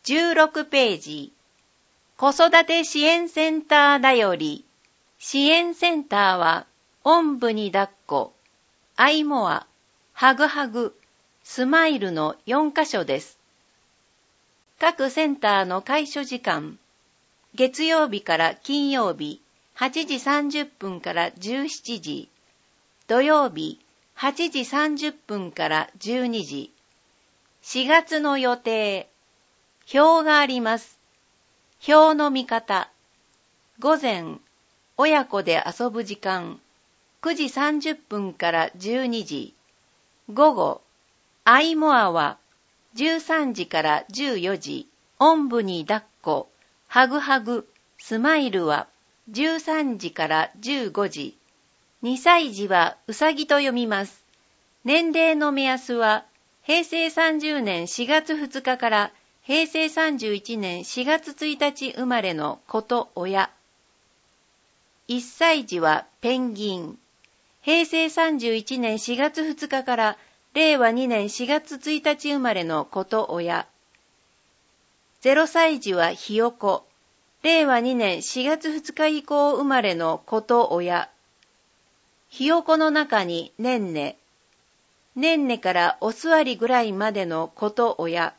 16ページ。子育て支援センターだより。支援センターは、おんぶに抱っこ、アイモア、ハグハグ、スマイルの4カ所です。各センターの開所時間。月曜日から金曜日、8時30分から17時。土曜日、8時30分から12時。4月の予定。表があります。表の見方。午前、親子で遊ぶ時間。9時30分から12時。午後、アイモアは13時から14時。おんぶに抱っこ、ハグハグ、スマイルは13時から15時。2歳児はうさぎと読みます。年齢の目安は平成30年4月2日から平成31年4月1日生まれの子と親。1歳児はペンギン。平成31年4月2日から令和2年4月1日生まれの子と親。0歳児はひよこ。令和2年4月2日以降生まれの子と親。ひよこの中にねんね。ねんねからお座りぐらいまでの子と親。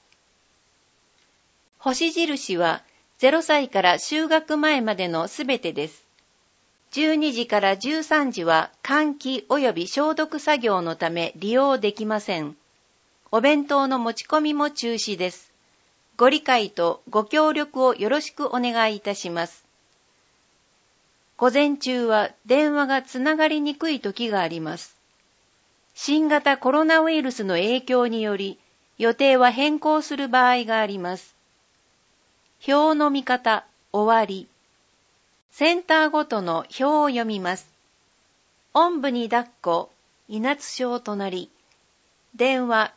星印は0歳から就学前までのすべてです。12時から13時は換気及び消毒作業のため利用できません。お弁当の持ち込みも中止です。ご理解とご協力をよろしくお願いいたします。午前中は電話がつながりにくい時があります。新型コロナウイルスの影響により予定は変更する場合があります。表の見方、終わり。センターごとの表を読みます。おんぶに抱っこ、稲津小隣。電話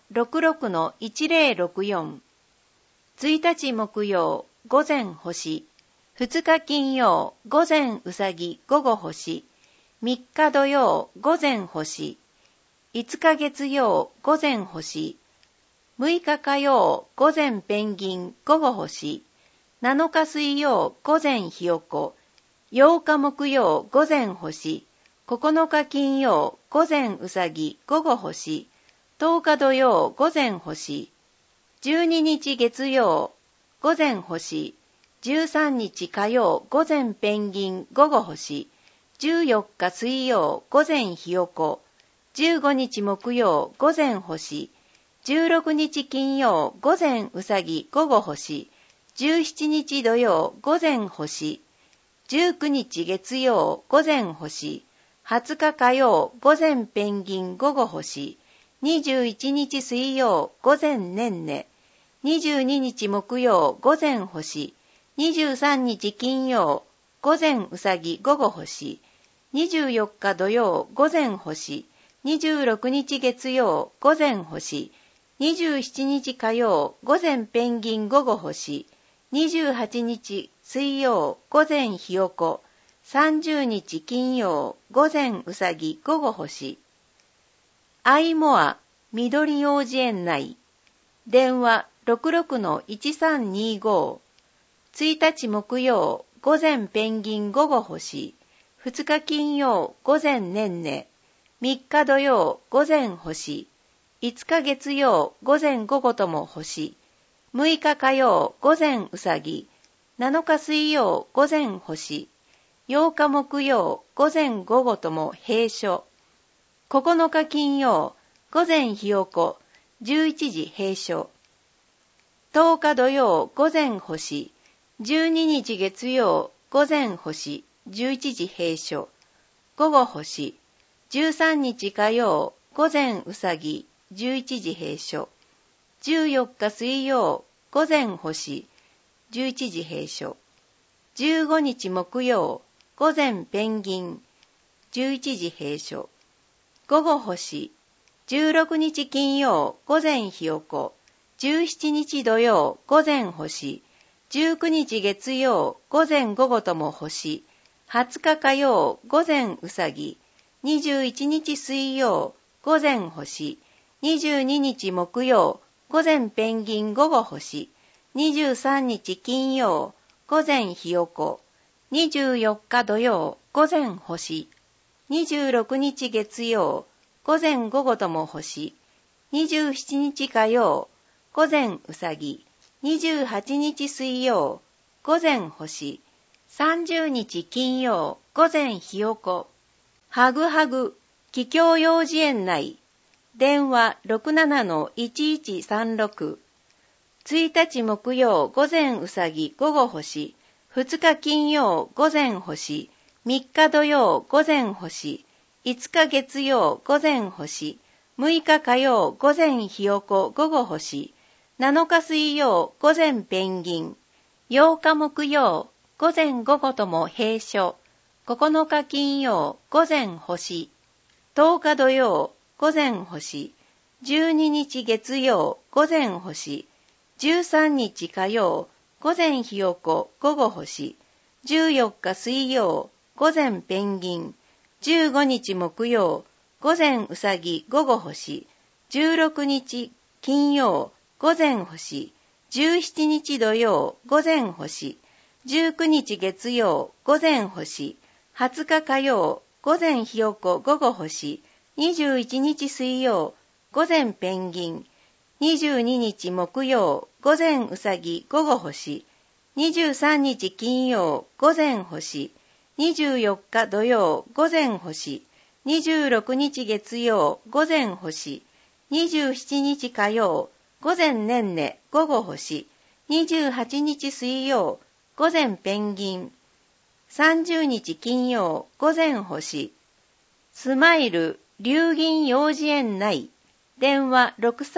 66-1064。1日木曜、午前星。2日金曜、午前うさぎ、午後星。3日土曜、午前星。5日月曜、午前星。6日火曜、午前ペンギン、午後星。7日水曜、午前ひよこ。8日木曜、午前星。9日金曜、午前うさぎ、午後星。10日土曜、午前星。12日月曜、午前星。13日火曜、午前ペンギン、午後星。14日水曜、午前ひよこ。15日木曜、午前星。16日金曜、午前うさぎ、午後星。17日土曜、午前星。19日月曜、午前星。20日火曜、午前ペンギン、午後星。21日水曜、午前ねんね。22日木曜、午前星。23日金曜、午前うさぎ、午後星。24日土曜、午前星。26日月曜、午前星。27日火曜、午前ペンギン、午後星。28日水曜、午前ひよこ。30日金曜、午前うさぎ、午後星。アイモア、緑幼児園内。電話 66-1325。1日木曜、午前ペンギン、午後星。2日金曜、午前ねんね。3日土曜、午前星。5日月曜、午前午後とも星。6日火曜、午前うさぎ。7日水曜、午前星。8日木曜、午前午後とも閉所。9日金曜、午前ひよこ、11時閉所。10日土曜、午前星。12日月曜、午前星、11時閉所。午後星。13日火曜、午前うさぎ、11時閉所。14日水曜、午前星、11時閉所。15日木曜、午前ペンギン、11時閉所。午後星。16日金曜、午前ひよこ。17日土曜、午前星。19日月曜、午前午後とも星。20日火曜、午前うさぎ。21日水曜、午前星。22日木曜、午前ペンギン、午後星。 23日金曜、午前ひよこ。24日土曜、午前星。26日月曜、午前午後とも星。27日火曜、午前うさぎ。28日水曜、午前星。30日金曜、午前ひよこ。はぐはぐ、桔梗幼児園内。電話 67-1136。1日木曜、午前うさぎ、午後星。2日金曜、午前星。3日土曜、午前星。5日月曜、午前星。6日火曜、午前ひよこ、午後星。7日水曜、午前ペンギン。8日木曜、午前午後とも閉所。9日金曜、午前星。10日土曜、午前星。12日月曜、午前星。13日火曜、午前ひよこ、午後星。14日水曜、午前ペンギン。15日木曜、午前うさぎ、午後星。16日金曜、午前星。17日土曜、午前星。19日月曜、午前星。20日火曜、午前ひよこ、午後星。21日水曜、午前ペンギン。22日木曜、午前うさぎ、午後星。23日金曜、午前星。24日土曜、午前星。26日月曜、午前星。27日火曜、午前ねんね、午後星。28日水曜、午前ペンギン。30日金曜、午前星。スマイル、龍銀幼児園内。電話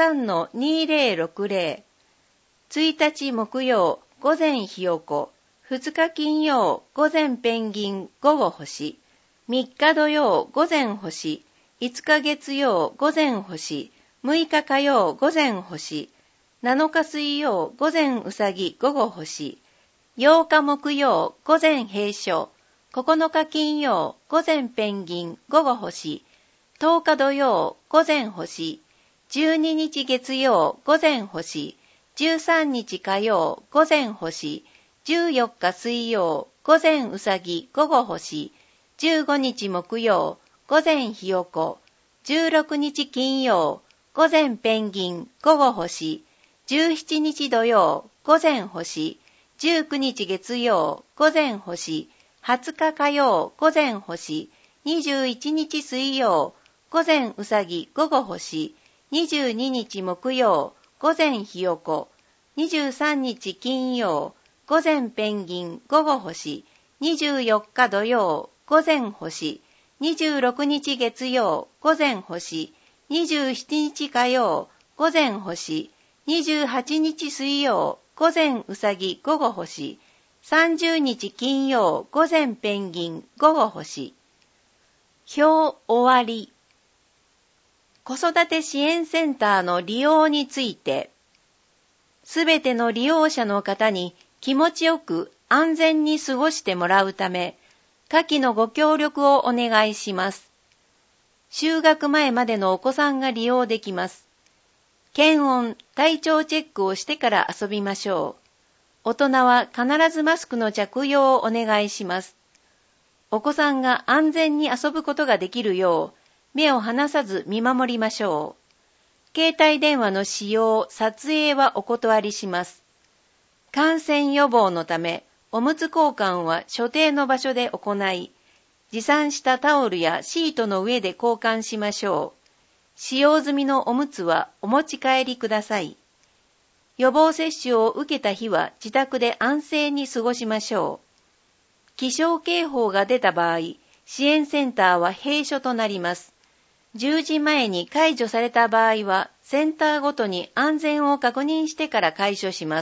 63-2060。1日木曜、午前ひよこ。2日金曜、午前ペンギン、午後星。3日土曜、午前星。5日月曜、午前星。6日火曜、午前星。7日水曜、午前うさぎ、午後星。8日木曜、午前閉所。9日金曜、午前ペンギン、午後星。10日土曜、午前星。12日月曜、午前星。13日火曜、午前星。14日水曜、午前うさぎ、午後星。15日木曜、午前ひよこ。16日金曜、午前ペンギン、午後星。17日土曜、午前星。19日月曜、午前星。20日火曜、午前星。21日水曜、午前うさぎ、午後星。22日木曜、午前ひよこ。23日金曜、午前ペンギン、午後星。24日土曜、午前星。26日月曜、午前星。27日火曜、午前星。28日水曜、午前うさぎ、午後星。30日金曜、午前ペンギン、午後星。表終わり。子育て支援センターの利用について、すべての利用者の方に気持ちよく安全に過ごしてもらうため、下記のご協力をお願いします。就学前までのお子さんが利用できます。検温、体調チェックをしてから遊びましょう。大人は必ずマスクの着用をお願いします。お子さんが安全に遊ぶことができるよう、目を離さず見守りましょう。携帯電話の使用、撮影はお断りします。感染予防のため、おむつ交換は所定の場所で行い、持参したタオルやシートの上で交換しましょう。使用済みのおむつはお持ち帰りください。予防接種を受けた日は自宅で安静に過ごしましょう。気象警報が出た場合、支援センターは閉所となります。10時前に解除された場合は、センターごとに安全を確認してから解除します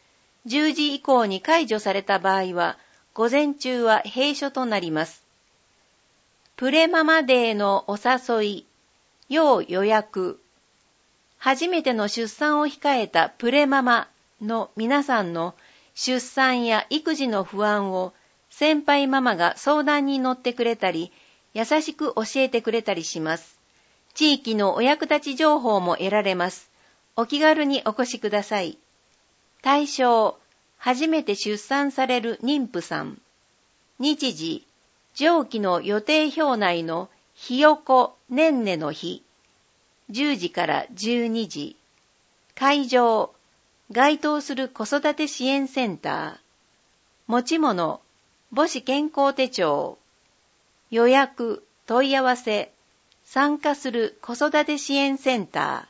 。10時以降に解除された場合は、午前中は閉所となります。プレママデーのお誘い、要予約。初めての出産を控えたプレママの皆さんの出産や育児の不安を先輩ママが相談に乗ってくれたり、優しく教えてくれたりします。地域のお役立ち情報も得られます。お気軽にお越しください。 対象、初めて出産される妊婦さん。日時、上記の予定表内のひよこねんねの日。10時から12時。会場、該当する子育て支援センター。持ち物、母子健康手帳。予約、問い合わせ、参加する子育て支援センター。